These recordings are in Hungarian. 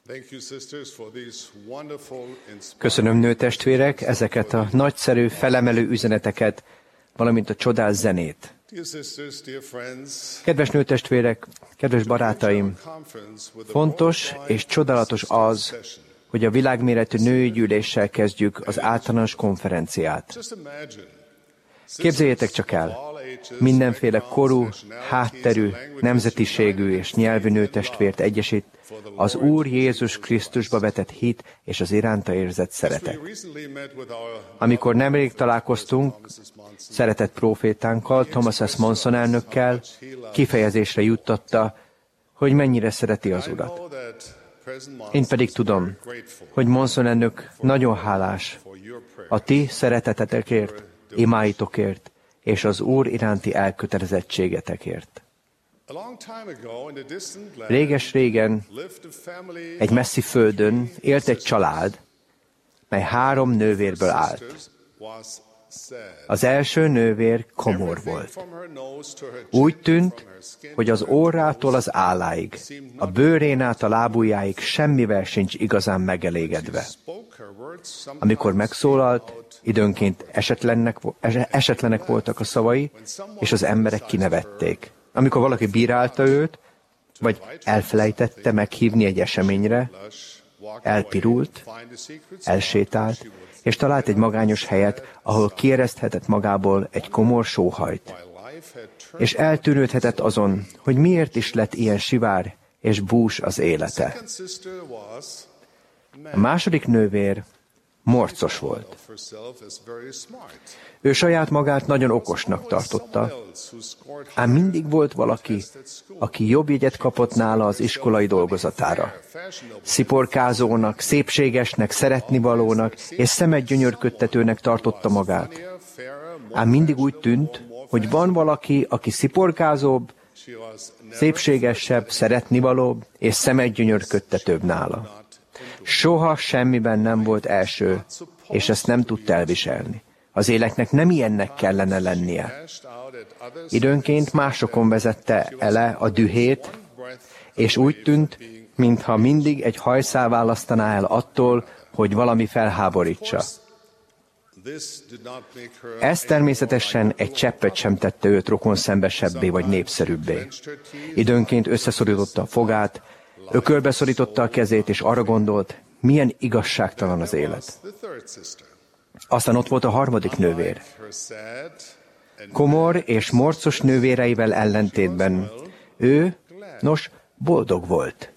Köszönöm, nőtestvérek, ezeket a nagyszerű, felemelő üzeneteket, valamint a csodás zenét. Kedves nőtestvérek, kedves barátaim, fontos és csodálatos az, hogy a világméretű női gyűléssel kezdjük az általános konferenciát. Képzeljétek csak el, mindenféle korú, hátterű, nemzetiségű és nyelvű nőtestvért egyesít az Úr Jézus Krisztusba vetett hit és az iránta érzett szeretet. Amikor nemrég találkoztunk szeretett prófétánkkal, Thomas S. Monson elnökkel, kifejezésre juttatta, hogy mennyire szereti az Urat. Én pedig tudom, hogy Monson elnök nagyon hálás a ti szeretetetekért, imáitokért és az Úr iránti elkötelezettségetekért. Réges-régen egy messzi földön élt egy család, mely 3 nővérből állt. Az első nővér komor volt. Úgy tűnt, hogy az orrától az álláig, a bőrén át a lábujjáig semmivel sincs igazán megelégedve. Amikor megszólalt, időnként esetlenek voltak a szavai, és az emberek kinevették. Amikor valaki bírálta őt, vagy elfelejtette meghívni egy eseményre, elpirult, elsétált, és talált egy magányos helyet, ahol kiereszthetett magából egy komor sóhajt. És eltűnődhetett azon, hogy miért is lett ilyen sivár és bús az élete. A második nővér morcos volt. Ő saját magát nagyon okosnak tartotta, ám mindig volt valaki, aki jobb jegyet kapott nála az iskolai dolgozatára. Sziporkázónak, szépségesnek, szeretnivalónak és szemet gyönyörködtetőnek tartotta magát. Ám mindig úgy tűnt, hogy van valaki, aki sziporkázóbb, szépségesebb, szeretnivalóbb és szemet gyönyörködtetőbb nála. Soha semmiben nem volt első, és ezt nem tudta elviselni. Az életnek nem ilyennek kellene lennie. Időnként másokon vezette ele a dühét, és úgy tűnt, mintha mindig egy hajszál választaná el attól, hogy valami felháborítsa. Ez természetesen egy cseppet sem tette őt rokonszenvesebbé vagy népszerűbbé. Időnként összeszorította a fogát, ökölbe szorította a kezét, és arra gondolt, milyen igazságtalan az élet. Aztán ott volt a harmadik nővér. Komor és morcos nővéreivel ellentétben ő, boldog volt.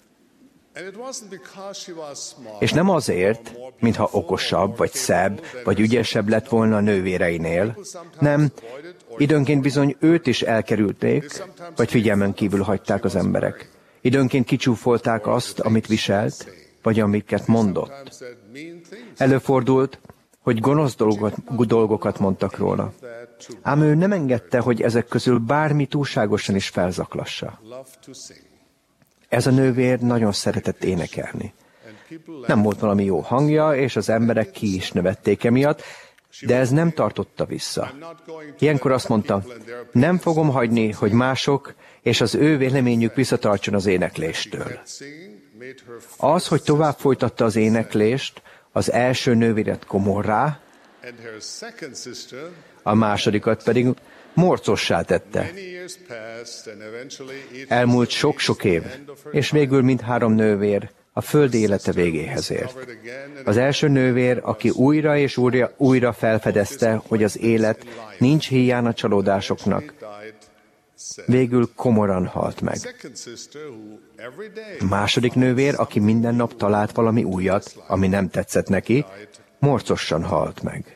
És nem azért, mintha okosabb, vagy szebb, vagy ügyesebb lett volna a nővéreinél, nem, időnként bizony őt is elkerülték, vagy figyelmen kívül hagyták az emberek. Időnként kicsúfolták azt, amit viselt, vagy amiket mondott. Előfordult, hogy gonosz dolgokat mondtak róla. Ám ő nem engedte, hogy ezek közül bármi túlságosan is felzaklassa. Ez a nővér nagyon szeretett énekelni. Nem volt valami jó hangja, és az emberek ki is nevették emiatt, de ez nem tartotta vissza. Ilyenkor azt mondta, nem fogom hagyni, hogy mások és az ő véleményük visszatartson az énekléstől. Az, hogy tovább folytatta az éneklést, az első nővéret komorrá, a másodikat pedig morcossá tette. Elmúlt sok-sok év, és végül mindhárom nővér a földi élete végéhez ért. Az első nővér, aki újra és újra felfedezte, hogy az élet nincs híján a csalódásoknak, végül komoran halt meg. A második nővér, aki minden nap talált valami újat, ami nem tetszett neki, morcosan halt meg.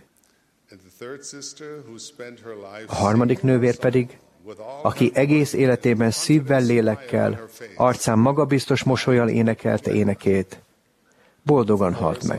A harmadik nővér pedig, aki egész életében szívvel, lélekkel, arcán magabiztos mosollyal énekelte énekét, boldogan halt meg.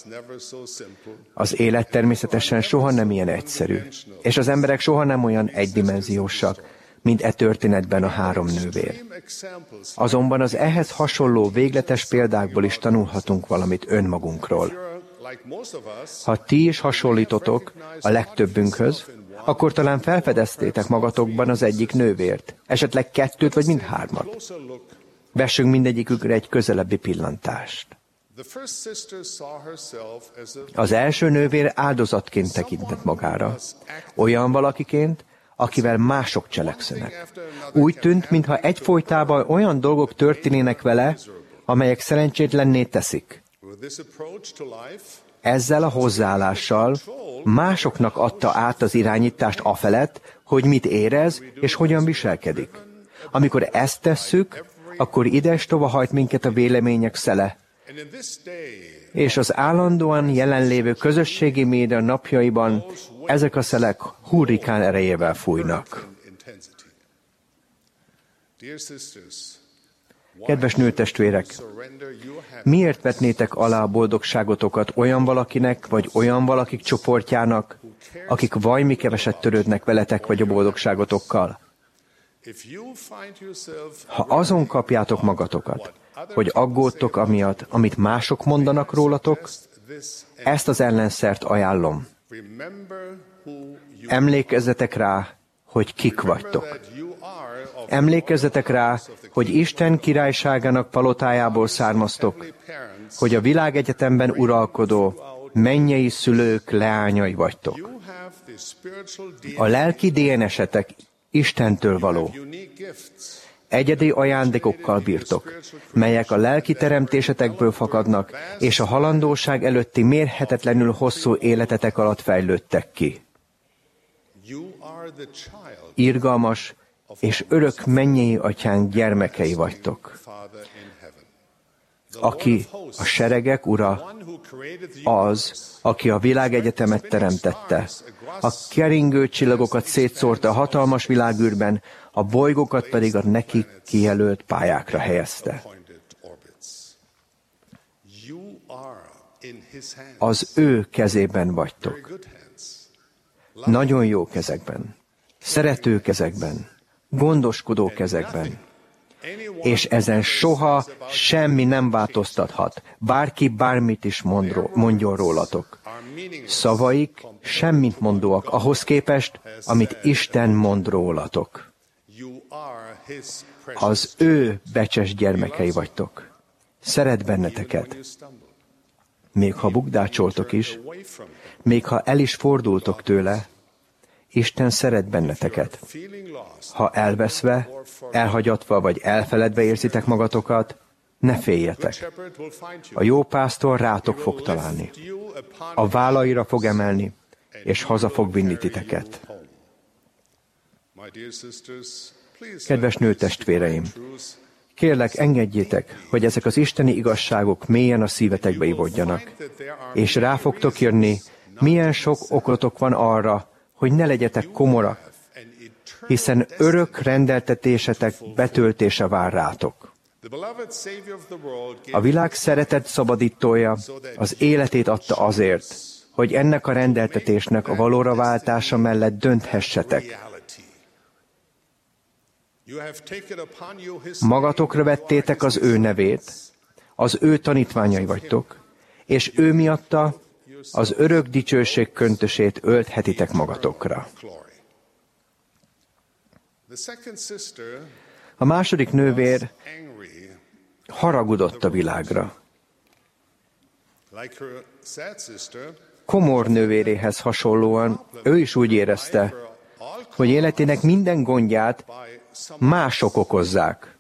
Az élet természetesen soha nem ilyen egyszerű, és az emberek soha nem olyan egydimenziósak, mint e történetben a három nővér. Azonban az ehhez hasonló végletes példákból is tanulhatunk valamit önmagunkról. Ha ti is hasonlítotok a legtöbbünkhöz, akkor talán felfedeztétek magatokban az egyik nővért, esetleg kettőt vagy mindhármat. Vessünk mindegyikükre egy közelebbi pillantást. Az első nővér áldozatként tekintett magára, olyan valakiként, akivel mások cselekszenek. Úgy tűnt, mintha egyfolytában olyan dolgok történének vele, amelyek szerencsétlenné teszik. Ezzel a hozzáállással másoknak adta át az irányítást afelett, hogy mit érez és hogyan viselkedik. Amikor ezt tesszük, akkor idestova hajt minket a vélemények szele, és az állandóan jelenlévő közösségi média napjaiban ezek a szelek hurrikán erejével fújnak. Kedves nőtestvérek, miért vetnétek alá a boldogságotokat olyan valakinek, vagy olyan valakik csoportjának, akik vajmi keveset törődnek veletek, vagy a boldogságotokkal? Ha azon kapjátok magatokat, hogy aggódtok amiatt, amit mások mondanak rólatok, ezt az ellenszert ajánlom. Emlékezzetek rá, hogy kik vagytok. Emlékezzetek rá, hogy Isten királyságának palotájából származtok, hogy a világegyetemben uralkodó mennyei szülők leányai vagytok. A lelki DNS-etek Istentől való. Egyedi ajándékokkal bírtok, melyek a lelki teremtésetekből fakadnak, és a halandóság előtti mérhetetlenül hosszú életetek alatt fejlődtek ki. Irgalmas és örök mennyei atyánk gyermekei vagytok. Aki a seregek ura, az, aki a világegyetemet teremtette, a keringő csillagokat szétszórta a hatalmas világűrben, a bolygókat pedig a neki kijelölt pályákra helyezte. Az ő kezében vagytok. Nagyon jó kezekben, szerető kezekben, gondoskodó kezekben. És ezen soha semmi nem változtathat, bárki bármit is mondjon rólatok. Szavaik semmit mondóak ahhoz képest, amit Isten mond rólatok. Az ő becses gyermekei vagytok. Szeret benneteket. Még ha bukdácsoltok is, még ha el is fordultok tőle, Isten szeret benneteket. Ha elveszve, elhagyatva vagy elfeledve érzitek magatokat, ne féljetek. A jó pásztor rátok fog találni. A vállaira fog emelni, és haza fog vinni titeket. Kedves nőtestvéreim, kérlek, engedjétek, hogy ezek az isteni igazságok mélyen a szívetekbe ivódjanak, és rá fogtok jönni, milyen sok okotok van arra, hogy ne legyetek komorak, hiszen örök rendeltetésetek betöltése vár rátok. A világ szeretett szabadítója az életét adta azért, hogy ennek a rendeltetésnek a valóra váltása mellett dönthessetek. Magatokra vettétek az ő nevét, az ő tanítványai vagytok, és ő miatta az örök dicsőség köntösét ölthetitek magatokra. A második nővér haragudott a világra. Komor nővéréhez hasonlóan ő is úgy érezte, hogy életének minden gondját mások okozzák.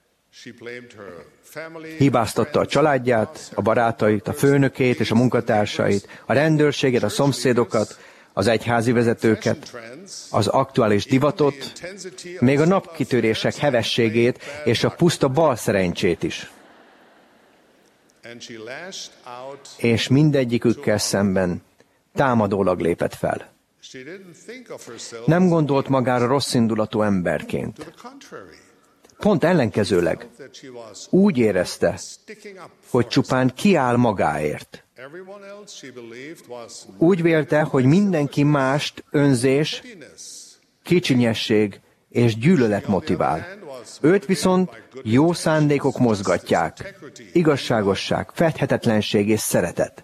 Hibáztatta a családját, a barátait, a főnökét és a munkatársait, a rendőrséget, a szomszédokat, az egyházi vezetőket, az aktuális divatot, még a napkitörések hevességét és a puszta balszerencsét is. És mindegyikükkel szemben támadólag lépett fel. Nem gondolt magára rosszindulatú emberként. Pont ellenkezőleg úgy érezte, hogy csupán kiáll magáért. Úgy vélte, hogy mindenki mást önzés, kicsinyesség és gyűlölet motivál. Őt viszont jó szándékok mozgatják, igazságosság, fedhetetlenség és szeretet.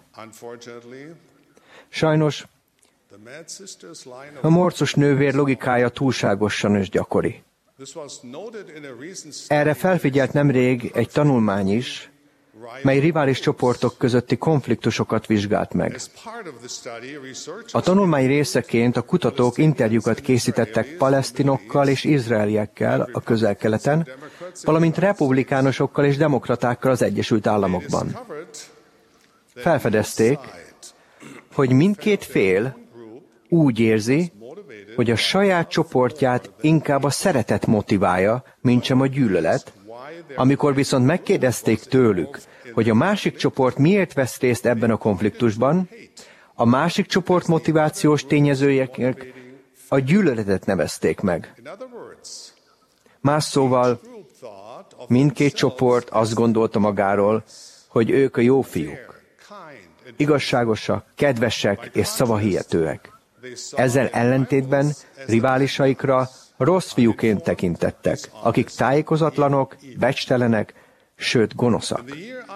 Sajnos a morcos nővér logikája túlságosan és gyakori. Erre felfigyelt nemrég egy tanulmány is, mely rivális csoportok közötti konfliktusokat vizsgált meg. A tanulmány részeként a kutatók interjúkat készítettek palesztinokkal és izraeliekkel a Közel-Keleten, valamint republikánusokkal és demokratákkal az Egyesült Államokban. Felfedezték, hogy mindkét fél úgy érzi, hogy a saját csoportját inkább a szeretet motiválja, mintsem a gyűlölet, amikor viszont megkérdezték tőlük, hogy a másik csoport miért vesz részt ebben a konfliktusban, a másik csoport motivációs tényezőjének a gyűlöletet nevezték meg. Más szóval, mindkét csoport azt gondolta magáról, hogy ők a jó fiúk, igazságosak, kedvesek és szavahihetőek. Ezzel ellentétben riválisaikra rossz fiúként tekintettek, akik tájékozatlanok, becstelenek, sőt gonoszak.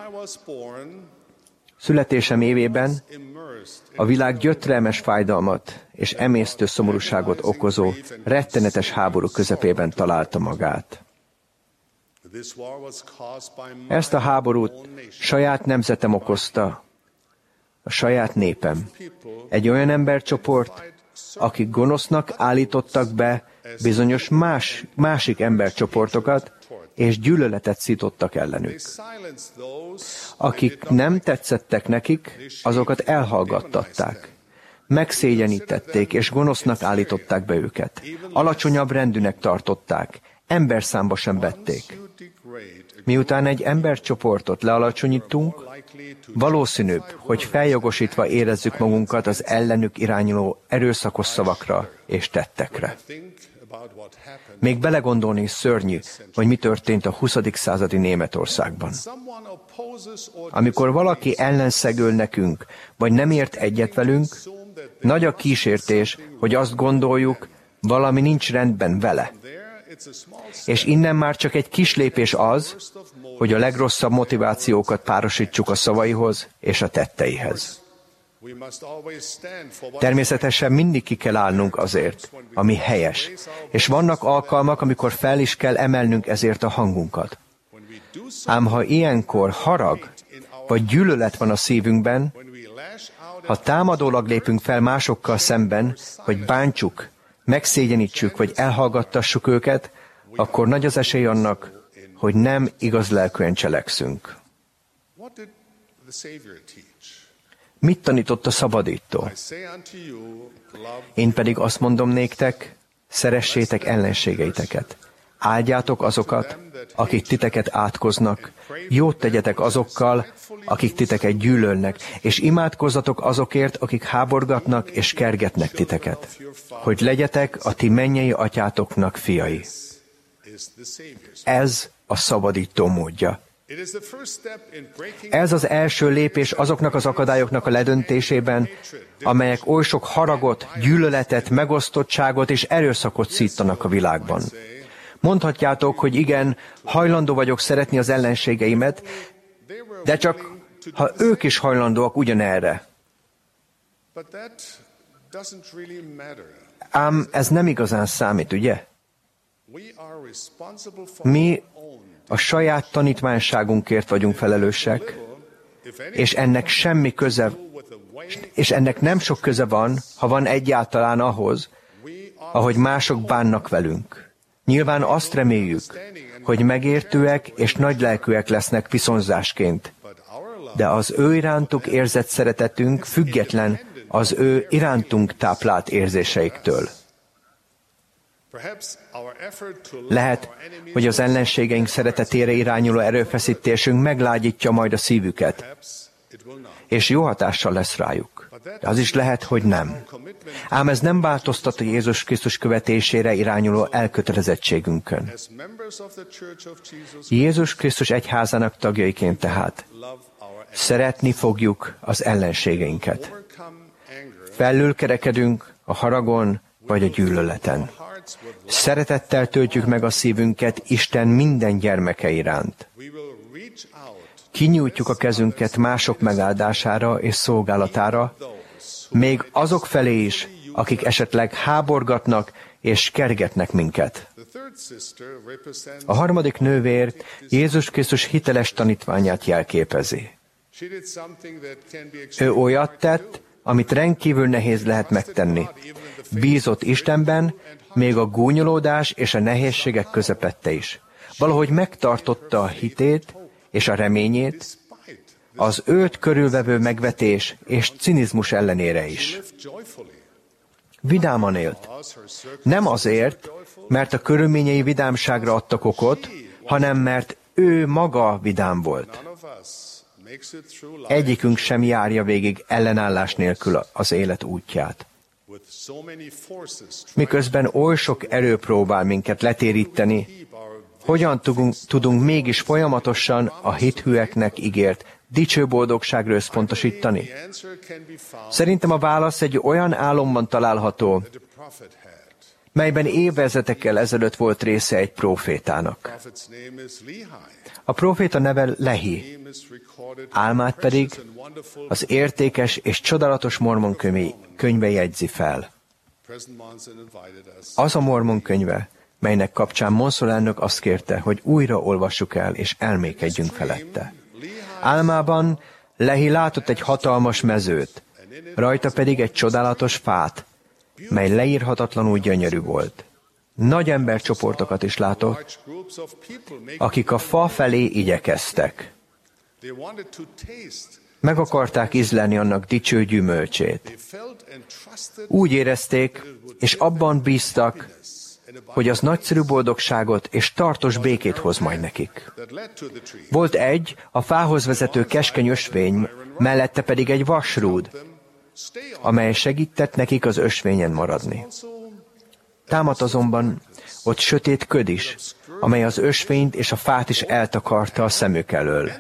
Születésem évében a világ gyötrelmes fájdalmat és emésztő szomorúságot okozó, rettenetes háború közepében találta magát. Ezt a háborút saját nemzetem okozta, a saját népem. Egy olyan embercsoport, akik gonosznak állítottak be bizonyos másik embercsoportokat, és gyűlöletet szítottak ellenük. Akik nem tetszettek nekik, azokat elhallgattatták. Megszégyenítették, és gonosznak állították be őket. Alacsonyabb rendűnek tartották, emberszámba sem vették. Miután egy embercsoportot lealacsonyítunk, valószínűbb, hogy feljogosítva érezzük magunkat az ellenük irányuló erőszakos szavakra és tettekre. Még belegondolni is szörnyű, hogy mi történt a 20. századi Németországban. Amikor valaki ellenszegöl nekünk, vagy nem ért egyet velünk, nagy a kísértés, hogy azt gondoljuk, valami nincs rendben vele. És innen már csak egy kis lépés az, hogy a legrosszabb motivációkat párosítsuk a szavaihoz és a tetteihez. Természetesen mindig ki kell állnunk azért, ami helyes, és vannak alkalmak, amikor fel is kell emelnünk ezért a hangunkat. Ám ha ilyenkor harag vagy gyűlölet van a szívünkben, ha támadólag lépünk fel másokkal szemben, hogy bántsuk, megszégyenítsük vagy elhallgattassuk őket, akkor nagy az esély annak, hogy nem igaz lelkűen cselekszünk. Mit tanított a szabadító? Én pedig azt mondom néktek, szeressétek ellenségeiteket. Áldjátok azokat, akik titeket átkoznak, jót tegyetek azokkal, akik titeket gyűlölnek, és imádkozzatok azokért, akik háborgatnak és kergetnek titeket, hogy legyetek a ti mennyei atyátoknak fiai. Ez a szabadító módja. Ez az első lépés azoknak az akadályoknak a ledöntésében, amelyek oly sok haragot, gyűlöletet, megosztottságot és erőszakot szítanak a világban. Mondhatjátok, hogy igen, hajlandó vagyok szeretni az ellenségeimet, de csak ha ők is hajlandóak ugyanerre. Ám ez nem igazán számít, ugye? Mi a saját tanítványságunkért vagyunk felelősek, és ennek nem sok köze van, ha van egyáltalán ahhoz, ahogy mások bánnak velünk. Nyilván azt reméljük, hogy megértőek és nagylelkűek lesznek viszonzásként, de az ő irántuk érzett szeretetünk független az ő irántunk táplált érzéseiktől. Lehet, hogy az ellenségeink szeretetére irányuló erőfeszítésünk meglágyítja majd a szívüket, és jó hatással lesz rájuk. De az is lehet, hogy nem. Ám ez nem változtat a Jézus Krisztus követésére irányuló elkötelezettségünkön. Jézus Krisztus egyházának tagjaiként tehát szeretni fogjuk az ellenségeinket. Felülkerekedünk a haragon vagy a gyűlöleten. Szeretettel töltjük meg a szívünket Isten minden gyermeke iránt. Kinyújtjuk a kezünket mások megáldására és szolgálatára, még azok felé is, akik esetleg háborgatnak és kergetnek minket. A harmadik nővér Jézus Krisztus hiteles tanítványát jelképezi. Ő olyat tett, amit rendkívül nehéz lehet megtenni. Bízott Istenben, még a gúnyolódás és a nehézségek közepette is. Valahogy megtartotta a hitét és a reményét, az őt körülvevő megvetés és cinizmus ellenére is. Vidáman élt. Nem azért, mert a körülményei vidámságra adtak okot, hanem mert ő maga vidám volt. Egyikünk sem járja végig ellenállás nélkül az élet útját. Miközben oly sok erő próbál minket letéríteni, hogyan tudunk mégis folyamatosan a hithűeknek ígért dicső boldogságra összpontosítani? Szerintem a válasz egy olyan álomban található, melyben évezredekkel ezelőtt volt része egy prófétának. A próféta neve Lehi, álmát pedig az értékes és csodálatos mormon könyve jegyzi fel. Az a mormon könyve, melynek kapcsán Monson elnök azt kérte, hogy újra olvassuk el és elmékedjünk felette. Álmában Lehi látott egy hatalmas mezőt, rajta pedig egy csodálatos fát, mely leírhatatlanul gyönyörű volt. Nagy embercsoportokat is látott, akik a fa felé igyekeztek. Meg akarták ízlelni annak dicső gyümölcsét. Úgy érezték, és abban bíztak, hogy az nagyszerű boldogságot és tartós békét hoz majd nekik. Volt egy, a fához vezető keskeny ösvény, mellette pedig egy vasrúd, amely segített nekik az ösvényen maradni. Támadt azonban ott sötét köd is, amely az ösvényt és a fát is eltakarta a szemük elől.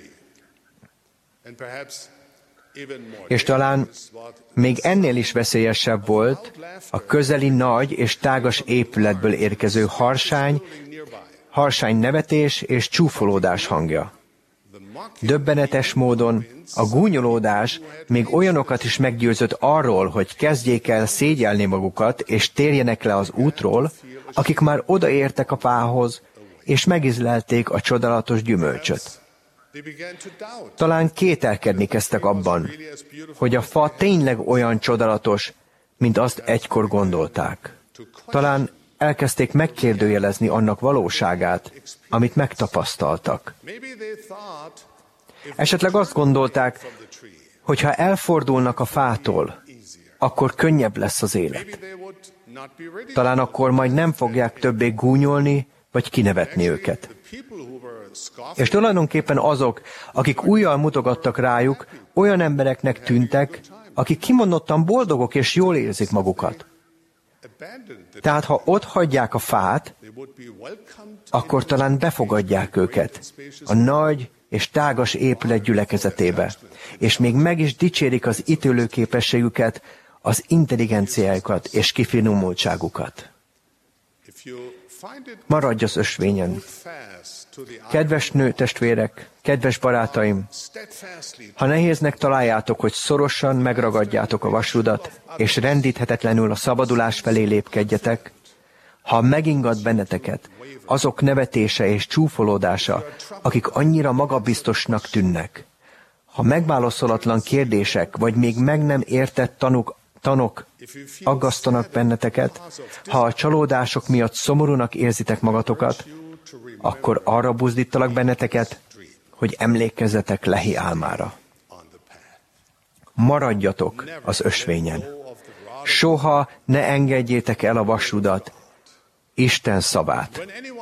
És talán még ennél is veszélyesebb volt a közeli nagy és tágas épületből érkező harsány nevetés és csúfolódás hangja. Döbbenetes módon a gúnyolódás még olyanokat is meggyőzött arról, hogy kezdjék el szégyelni magukat, és térjenek le az útról, akik már odaértek a fához, és megízlelték a csodálatos gyümölcsöt. Talán kételkedni kezdtek abban, hogy a fa tényleg olyan csodálatos, mint azt egykor gondolták. Talán elkezdték megkérdőjelezni annak valóságát, amit megtapasztaltak. Esetleg azt gondolták, hogy ha elfordulnak a fától, akkor könnyebb lesz az élet. Talán akkor majd nem fogják többé gúnyolni, vagy kinevetni őket. És tulajdonképpen azok, akik ujjal mutogattak rájuk, olyan embereknek tűntek, akik kimondottan boldogok és jól érzik magukat. Tehát ha ott hagyják a fát, akkor talán befogadják őket a nagy és tágas épület gyülekezetébe, és még meg is dicsérik az ítélőképességüket, az intelligenciájukat és kifinomultságukat. Maradj az ösvényen. Kedves nőtestvérek, kedves barátaim, ha nehéznek találjátok, hogy szorosan megragadjátok a vasrudat, és rendíthetetlenül a szabadulás felé lépkedjetek, ha megingad benneteket azok nevetése és csúfolódása, akik annyira magabiztosnak tűnnek, ha megválaszolatlan kérdések, vagy még meg nem értett tanok aggasztanak benneteket, ha a csalódások miatt szomorúnak érzitek magatokat, akkor arra buzdítalak benneteket, hogy emlékezzetek Lehi álmára. Maradjatok az ösvényen. Soha ne engedjétek el a vasrudat, Isten szavát.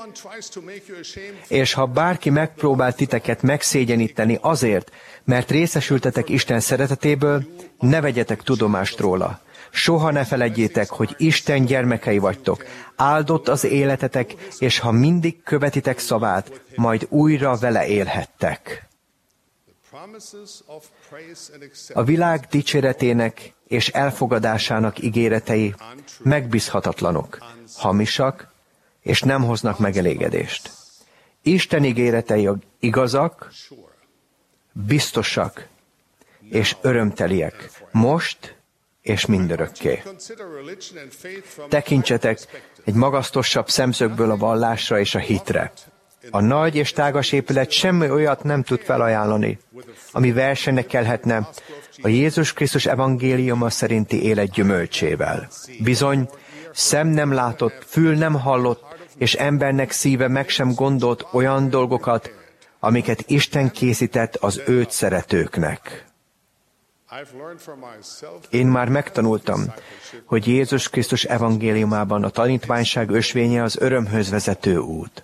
És ha bárki megpróbál titeket megszégyeníteni azért, mert részesültetek Isten szeretetéből, ne vegyetek tudomást róla. Soha ne feledjétek, hogy Isten gyermekei vagytok. Áldott az életetek, és ha mindig követitek szavát, majd újra vele élhettek. A világ dicséretének és elfogadásának ígéretei megbízhatatlanok, hamisak, és nem hoznak megelégedést. Isten ígéretei igazak, biztosak és örömteliek, most és mindörökké. Tekintsetek egy magasztosabb szemszögből a vallásra és a hitre. A nagy és tágas épület semmi olyat nem tud felajánlani, ami versenynek kelhetne a Jézus Krisztus evangéliuma szerinti élet gyümölcsével. Bizony, szem nem látott, fül nem hallott, és embernek szíve meg sem gondolt olyan dolgokat, amiket Isten készített az őt szeretőknek. Én már megtanultam, hogy Jézus Krisztus evangéliumában a tanítványság ösvénye az örömhöz vezető út.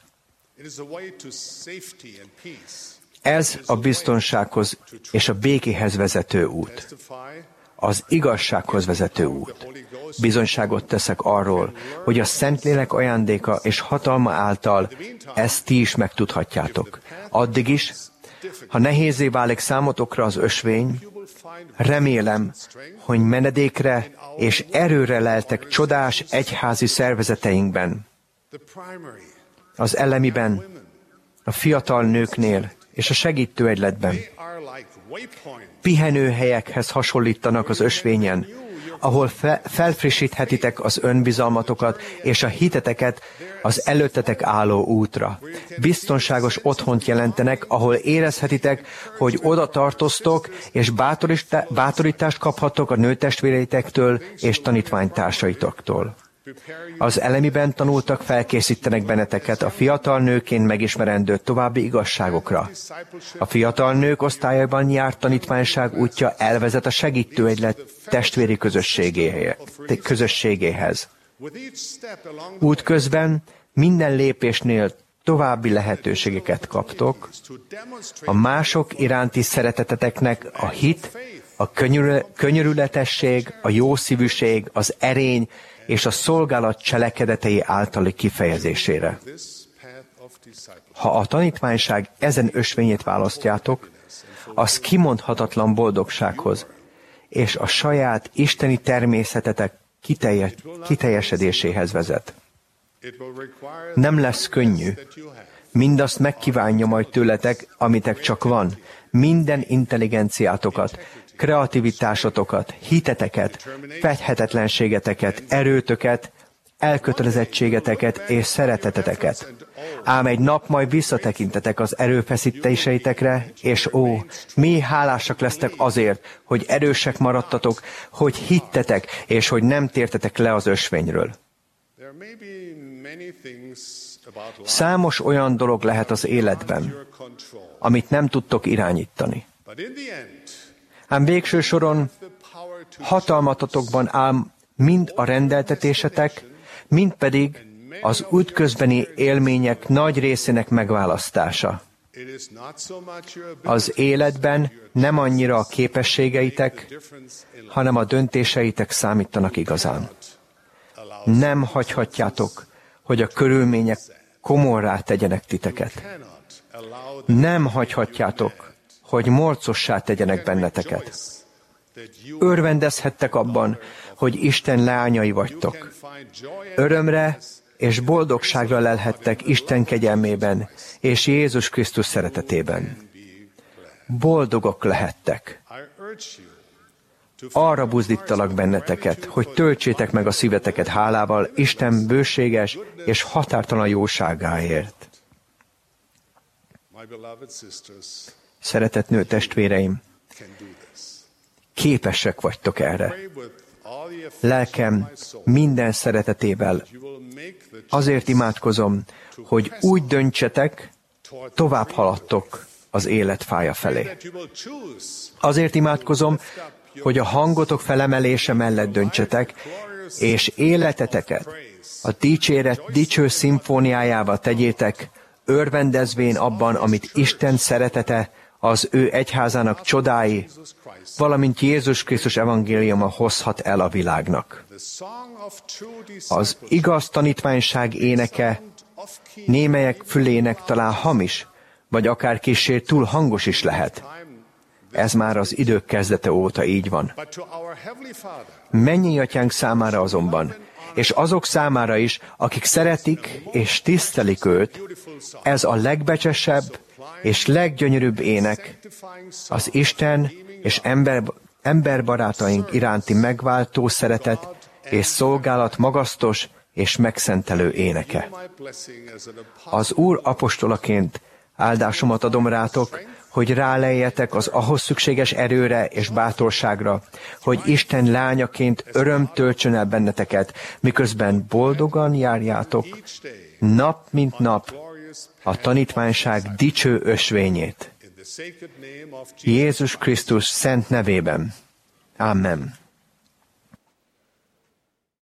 Ez a biztonsághoz és a békéhez vezető út. Az igazsághoz vezető út. Bizonyságot teszek arról, hogy a Szentlélek ajándéka és hatalma által ezt ti is megtudhatjátok. Addig is, ha nehézé válik számotokra az ösvény, remélem, hogy menedékre és erőre leltek csodás egyházi szervezeteinkben, az elemiben, a fiatal nőknél és a segítőegyletben. Pihenőhelyekhez hasonlítanak az ösvényen, ahol felfrissíthetitek az önbizalmatokat és a hiteteket az előttetek álló útra. Biztonságos otthont jelentenek, ahol érezhetitek, hogy oda tartoztok, és bátorítást kaphattok a nőtestvéreitektől és tanítványtársaitoktól. Az elemiben tanultak felkészítenek benneteket a fiatal nőként megismerendő további igazságokra. A fiatal nők osztályában járt tanítványság útja elvezet a segítőegylet testvéri közösségéhez. Útközben minden lépésnél további lehetőségeket kaptok. A mások iránti szereteteteknek a hit, a könyörületesség, a jószívűség, az erény és a szolgálat cselekedetei általi kifejezésére. Ha a tanítványság ezen ösvényét választjátok, az kimondhatatlan boldogsághoz és a saját isteni természetetek kiteljesedéséhez vezet. Nem lesz könnyű. Mindazt megkívánja majd tőletek, amitek csak van, minden intelligenciátokat, kreativitásotokat, hiteteket, fedhetetlenségeteket, erőtöket, elkötelezettségeteket és szereteteteket. Ám egy nap majd visszatekintetek az erőfeszítéseitekre, és mély hálásak lesztek azért, hogy erősek maradtatok, hogy hittetek, és hogy nem tértetek le az ösvényről. Számos olyan dolog lehet az életben, amit nem tudtok irányítani. Ám végső soron hatalmatotokban áll mind a rendeltetésetek, mind pedig az útközbeni élmények nagy részének megválasztása. Az életben nem annyira a képességeitek, hanem a döntéseitek számítanak igazán. Nem hagyhatjátok, hogy a körülmények komorrá tegyenek titeket. Nem hagyhatjátok, hogy morcossá tegyenek benneteket. Örvendezhettek abban, hogy Isten leányai vagytok. Örömre és boldogságra lelhettek Isten kegyelmében és Jézus Krisztus szeretetében. Boldogok lehettek. Arra buzdítalak benneteket, hogy töltsétek meg a szíveteket hálával Isten bőséges és határtalan jóságáért. Szeretett nő testvéreim, képesek vagytok erre. Lelkem minden szeretetével azért imádkozom, hogy úgy döntsetek, tovább haladtok az élet fája felé. Azért imádkozom, hogy a hangotok felemelése mellett döntsetek, és életeteket a dicséret dicső szimfóniájába tegyétek, örvendezvén abban, amit Isten szeretete, az ő egyházának csodái, valamint Jézus Krisztus evangéliuma hozhat el a világnak. Az igaz tanítványság éneke némelyek fülének talán hamis, vagy akár kissé túl hangos is lehet. Ez már az idők kezdete óta így van. Mennyei Atyánk számára azonban, és azok számára is, akik szeretik és tisztelik őt, ez a legbecsesebb és leggyönyörűbb ének, az Isten és ember emberbarátaink iránti megváltó szeretet és szolgálat magasztos és megszentelő éneke. Az Úr apostolaként áldásomat adom rátok, hogy rálejjetek az ahhoz szükséges erőre és bátorságra, hogy Isten lányaként öröm töltsön el benneteket, miközben boldogan járjátok, nap mint nap, a tanítványság dicső ösvényét. Jézus Krisztus szent nevében. Amen.